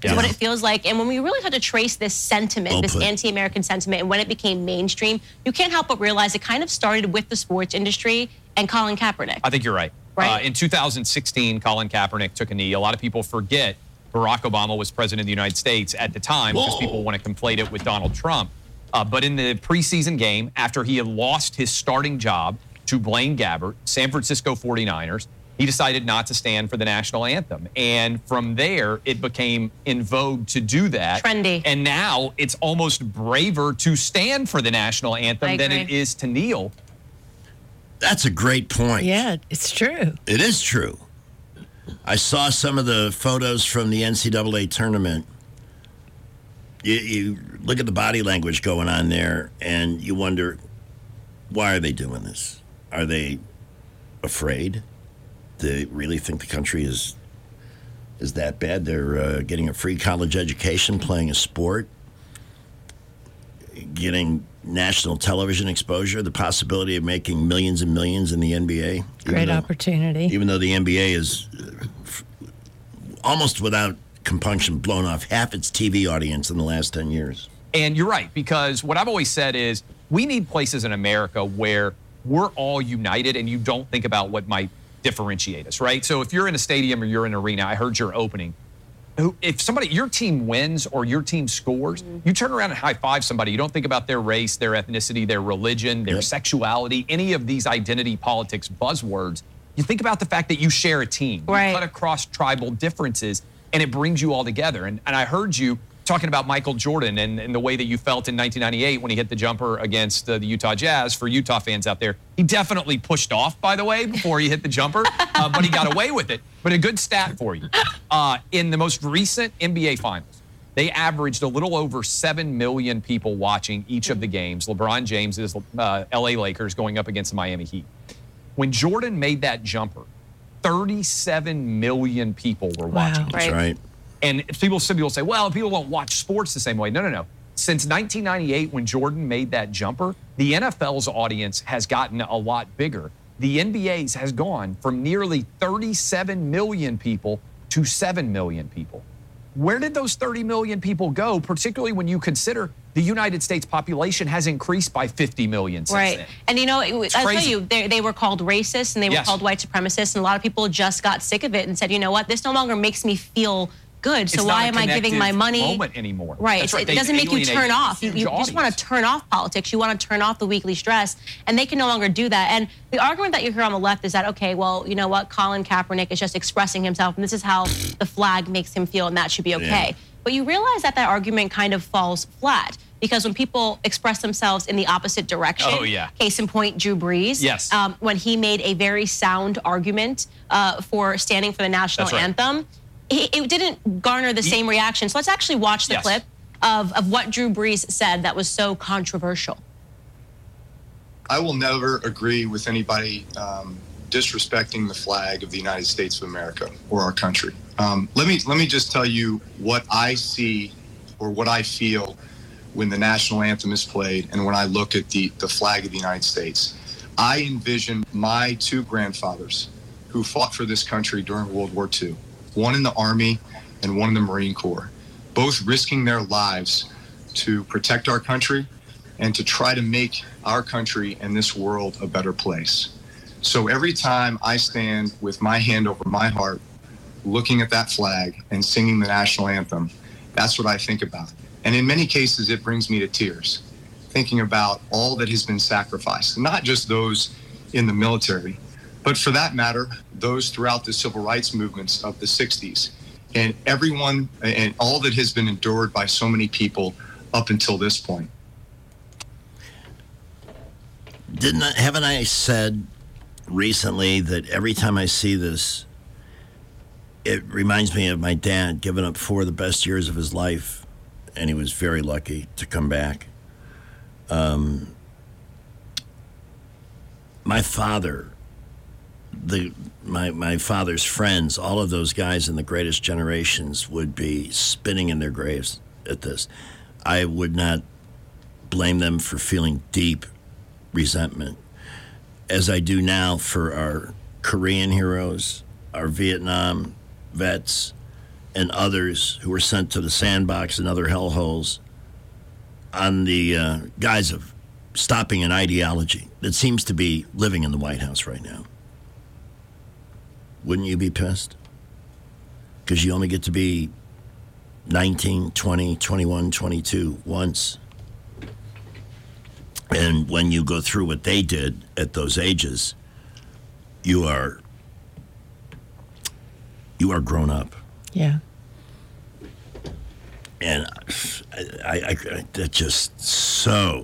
It's what it feels like. And when we really had to trace this sentiment, Well this put. anti-American sentiment, and when it became mainstream, you can't help but realize it kind of started with the sports industry and Colin Kaepernick. I think you're right. Right. Uh, in two thousand sixteen, Colin Kaepernick took a knee. A lot of people forget Barack Obama was president of the United States at the time because people want to conflate it with Donald Trump. Uh, but in the preseason game, after he had lost his starting job to Blaine Gabbert, San Francisco forty-niners, he decided not to stand for the national anthem. And from there, it became in vogue to do that. Trendy. And now it's almost braver to stand for the national anthem I than it agree. is to kneel. That's a great point. Yeah, it's true. It is true. I saw some of the photos from the N C double A tournament. You, you look at the body language going on there, and you wonder, why are they doing this? Are they afraid? Do they really think the country is is that bad? They're uh, getting a free college education, playing a sport, getting national television exposure, the possibility of making millions and millions in the N B A. even Great though- opportunity. Even though the N B A is uh, f- almost without compunction blown off half its T V audience in the last ten years. And you're right, because what I've always said is we need places in America where we're all united and you don't think about what might differentiate us, right? So if you're in a stadium or you're in an arena, I heard your opening. Who- If somebody, your team wins or your team scores, you turn around and high five somebody. You don't think about their race, their ethnicity, their religion, their sexuality, any of these identity politics buzzwords. You think about the fact that you share a team. Right. You cut across tribal differences and it brings you all together. And, and I heard you talking about Michael Jordan and, and the way that you felt in nineteen ninety-eight when he hit the jumper against uh, the Utah Jazz. For Utah fans out there, he definitely pushed off, by the way, before he hit the jumper, uh, but he got away with it. But a good stat for you. Uh, in the most recent N B A Finals, they averaged a little over seven million people watching each of the games. LeBron James's uh, L A Lakers going up against the Miami Heat. When Jordan made that jumper, thirty-seven million people were watching. That's right. And people, some people say, well, people don't watch sports the same way. No, no, no. Since nineteen ninety-eight, when Jordan made that jumper, the N F L's audience has gotten a lot bigger. The N B A's has gone from nearly thirty-seven million people to seven million people. Where did those thirty million people go, particularly when you consider the United States population has increased by fifty million since Right. then? And you know, it, It's I'll tell crazy. you, they, they were called racist and they were Yes. called white supremacists. And a lot of people just got sick of it and said, you know what, this no longer makes me feel good. So It's why not a am I giving my connective money? moment anymore. Right. That's It's- It They've doesn't make you alienated turn a off. You, huge you just want audience. to turn off politics. You want to turn off the weekly stress. And they can no longer do that. And the argument that you hear on the left is that, okay, well, you know what? Colin Kaepernick is just expressing himself. And this is how the flag makes him feel. And that should be okay. Yeah. But you realize that that argument kind of falls flat. Because when people express themselves in the opposite direction, Oh, yeah. case in point, Drew Brees, Yes. um, when he made a very sound argument uh, for standing for the national That's right. anthem, it, it didn't garner the same reaction. So let's actually watch the Yes. clip of, of what Drew Brees said that was so controversial. I will never agree with anybody um, disrespecting the flag of the United States of America or our country. Um, let me let me just tell you what I see or what I feel when the national anthem is played and when I look at the, the flag of the United States. I envision my two grandfathers who fought for this country during World War Two, one in the Army and one in the Marine Corps, both risking their lives to protect our country and to try to make our country and this world a better place. So every time I stand with my hand over my heart, looking at that flag and singing the national anthem, that's what I think about. And in many cases, it brings me to tears, thinking about all that has been sacrificed, not just those in the military, but for that matter, those throughout the civil rights movements of the sixties, and everyone and all that has been endured by so many people up until this point. Didn't I, haven't I said recently that every time I see this, it reminds me of my dad giving up four of the best years of his life, and he was very lucky to come back. Um, my father, the my my father's friends, all of those guys in the greatest generations would be spinning in their graves at this. I would not blame them for feeling deep resentment, as I do now for our Korean heroes, our Vietnam vets, and others who were sent to the sandbox and other hellholes on the uh, guise of stopping an ideology that seems to be living in the White House right now. Wouldn't you be pissed? Because you only get to be nineteen, twenty, twenty-one, twenty-two once. And when you go through what they did at those ages, you are you are grown up. Yeah. And I, I, I that just so.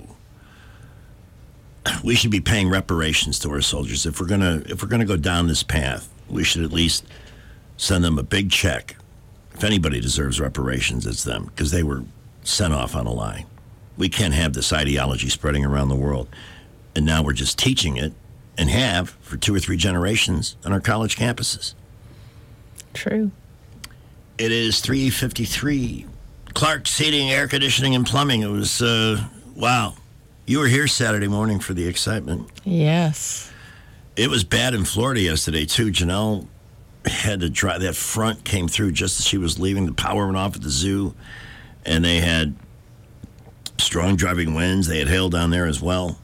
We should be paying reparations to our soldiers. If we're gonna if we're gonna go down this path, we should at least send them a big check. If anybody deserves reparations, it's them, because they were sent off on a lie. We can't have this ideology spreading around the world, and now we're just teaching it, and have for two or three generations on our college campuses. True. It is three fifty-three. Clark's Heating, Air Conditioning, and Plumbing. It was, uh, wow. You were here Saturday morning for the excitement. Yes. It was bad in Florida yesterday, too. Janelle had to drive. That front came through just as she was leaving. The power went off at the zoo, and they had strong driving winds. They had hail down there as well.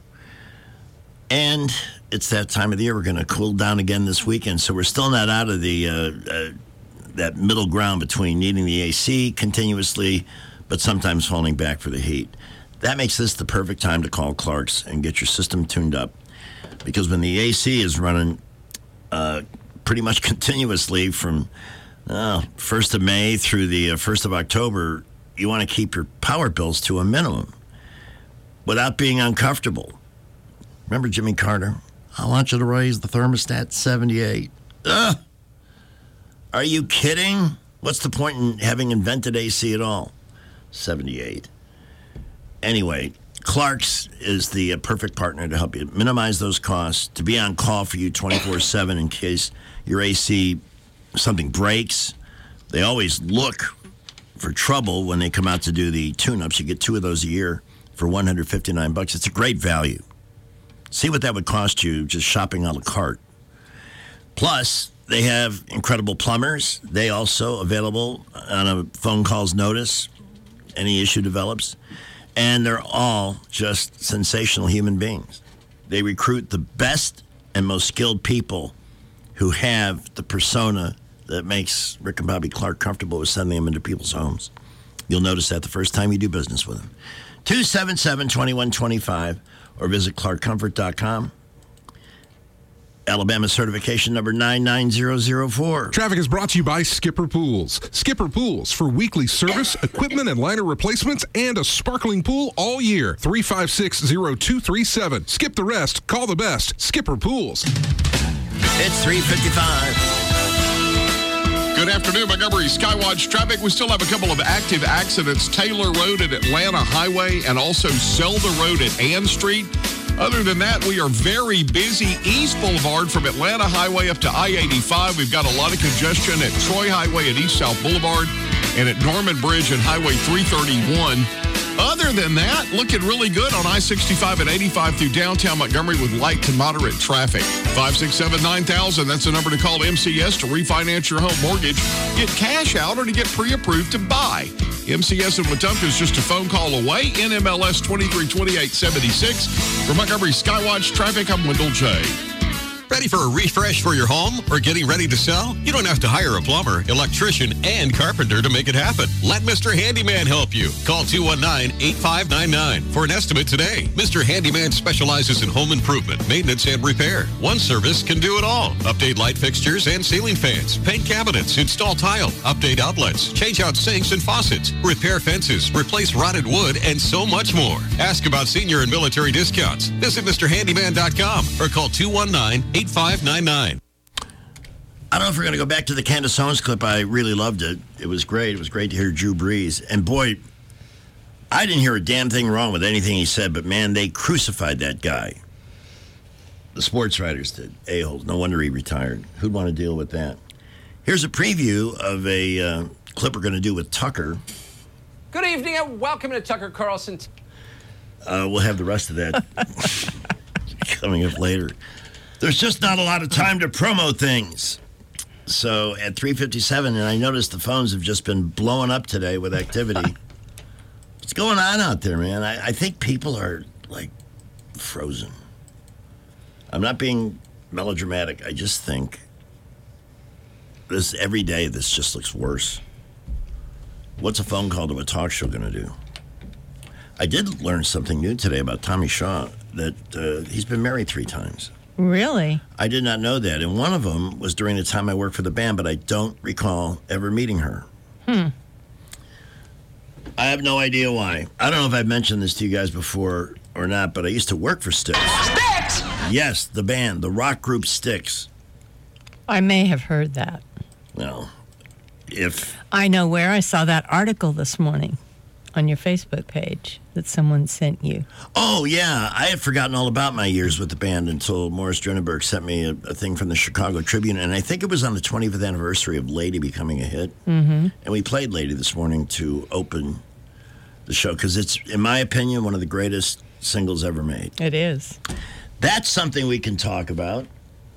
And it's that time of the year. We're going to cool down again this weekend, so we're still not out of the uh, uh, that middle ground between needing the A C continuously, but sometimes falling back for the heat. That makes this the perfect time to call Clark's and get your system tuned up, because when the A C is running uh, pretty much continuously from uh, first of May through the uh, first of October, you want to keep your power bills to a minimum without being uncomfortable. Remember Jimmy Carter? I want you to raise the thermostat to seventy-eight. Ugh. Are you kidding? What's the point in having invented A C at all? seventy-eight. Anyway, Clark's is the uh, perfect partner to help you minimize those costs, to be on call for you twenty-four seven in case your A C, something breaks. They always look for trouble when they come out to do the tune-ups. You get two of those a year for one hundred fifty-nine bucks. It's a great value. See what that would cost you just shopping a la carte. Plus, they have incredible plumbers. They also available on a phone call's notice. Any issue develops. And they're all just sensational human beings. They recruit the best and most skilled people who have the persona that makes Rick and Bobby Clark comfortable with sending them into people's homes. You'll notice that the first time you do business with them. two seven seven, two one two five or visit clark comfort dot com. Alabama certification number nine nine zero zero four. Traffic is brought to you by Skipper Pools. Skipper Pools for weekly service, equipment, and liner replacements, and a sparkling pool all year. three five six, zero two three seven. Skip the rest. Call the best. Skipper Pools. It's three fifty-five. Good afternoon, Montgomery Skywatch traffic. We still have a couple of active accidents. Taylor Road at Atlanta Highway and also Zelda Road at Ann Street. Other than that, we are very busy. East Boulevard from Atlanta Highway up to I eighty-five. We've got a lot of congestion at Troy Highway at East South Boulevard and at Norman Bridge and Highway three thirty-one. Other than that, looking really good on I sixty-five and eighty-five through downtown Montgomery with light to moderate traffic. five six seven, nine thousand, that's the number to call M C S to refinance your home mortgage, get cash out, or to get pre-approved to buy. M C S in Wetumpka is just a phone call away. N M L S twenty-three twenty-eight seventy-six. For Montgomery Skywatch traffic, I'm Wendell J. Ready for a refresh for your home or getting ready to sell? You don't have to hire a plumber, electrician, and carpenter to make it happen. Let Mister Handyman help you. Call two one nine, eight five nine nine for an estimate today. Mister Handyman specializes in home improvement, maintenance, and repair. One service can do it all. Update light fixtures and ceiling fans, paint cabinets, install tile, update outlets, change out sinks and faucets, repair fences, replace rotted wood, and so much more. Ask about senior and military discounts. Visit Mr Handyman dot com or call two one nine, eight five nine nine. I don't know if we're going to go back to the Candace Owens clip. I really loved it. It was great. It was great to hear Drew Brees. And boy, I didn't hear a damn thing wrong with anything he said, but man, they crucified that guy. The sports writers did. A-holes. No wonder he retired. Who'd want to deal with that? Here's a preview of a uh, clip we're going to do with Tucker. Good evening and welcome to Tucker Carlson. Uh, we'll have the rest of that coming up later. There's just not a lot of time to promo things. So at three fifty-seven, and I noticed the phones have just been blowing up today with activity. What's going on out there, man? I, I think people are, like, frozen. I'm not being melodramatic. I just think this every day this just looks worse. What's a phone call to a talk show going to do? I did learn something new today about Tommy Shaw, that uh, he's been married three times. Really? I did not know that. And one of them was during the time I worked for the band, but I don't recall ever meeting her. Hmm. I have no idea why. I don't know if I've mentioned this to you guys before or not, but I used to work for Styx. Styx! Yes, the band, the rock group Styx. I may have heard that. Well, if... I know where I saw that article this morning on your Facebook page that someone sent you. Oh, yeah. I had forgotten all about my years with the band until Morris Drenenberg sent me a, a thing from the Chicago Tribune, and I think it was on the twentieth anniversary of Lady becoming a hit. Mm-hmm. And we played Lady this morning to open the show, because it's, in my opinion, one of the greatest singles ever made. It is. That's something we can talk about.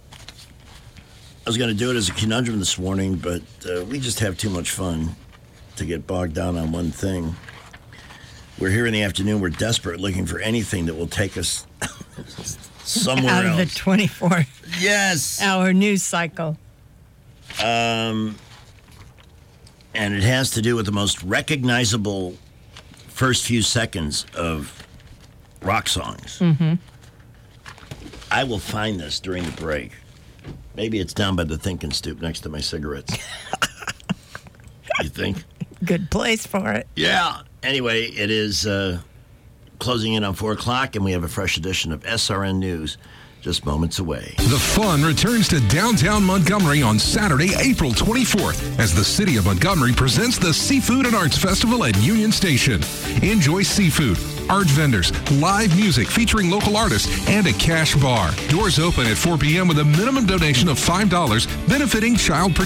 I was going to do it as a conundrum this morning, but uh, we just have too much fun to get bogged down on one thing. We're here in the afternoon. We're desperate, looking for anything that will take us somewhere Out of else. the twenty-four Yes. hour news cycle. Um, and it has to do with the most recognizable first few seconds of rock songs. Mm-hmm. I will find this during the break. Maybe it's down by the thinking stoop next to my cigarettes. You think? Good place for it. Yeah. Anyway, it is uh, closing in on four o'clock, and we have a fresh edition of S R N News just moments away. The fun returns to downtown Montgomery on Saturday, April twenty-fourth, as the City of Montgomery presents the Seafood and Arts Festival at Union Station. Enjoy seafood, art vendors, live music featuring local artists, and a cash bar. Doors open at four p.m. with a minimum donation of five dollars, benefiting Child Protection.